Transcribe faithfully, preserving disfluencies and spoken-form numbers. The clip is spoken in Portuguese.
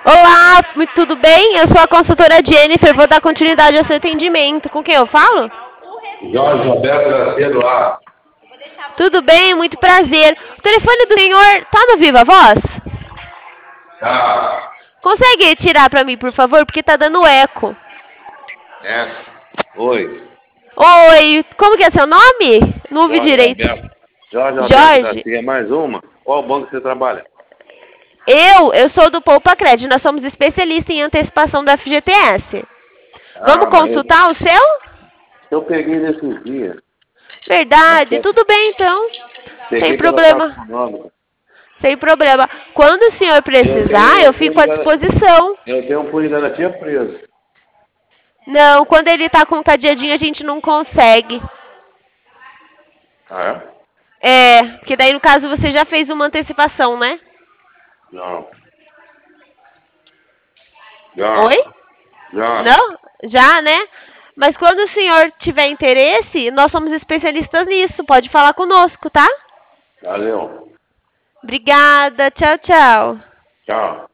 Olá, tudo bem? Eu sou a consultora Jennifer, vou dar continuidade ao seu atendimento. Com quem eu falo? Jorge Roberto Gracedo lá. Tudo bem, muito prazer. O telefone do senhor tá no Viva Voz? Tá. Consegue tirar pra mim, por favor? Porque tá dando eco. É. Oi. Oi, como que é seu nome? Não ouvi Jorge direito. Roberto. Jorge Roberto Jorge, Garcia, mais uma? Qual banco você trabalha? eu, eu sou do Poupa Crédito, nós somos especialistas em antecipação do F G T S. Vamos Ah, mas eu, consultar o seu? eu peguei nesses dias. Verdade, tudo bem então. Peguei Sem pela problema. Caixa Econômica. Sem problema. Quando o senhor precisar, eu fico à disposição. Eu tenho um punho da tia preso. Não, quando ele tá contagiadinho, a gente não consegue. Ah, é? É, que daí no caso você já fez uma antecipação, né? Não. Já. Oi? Já. Não? Já, né? Mas quando o senhor tiver interesse, nós somos especialistas nisso. Pode falar conosco, tá? Valeu. Obrigada. Tchau, tchau. Tchau.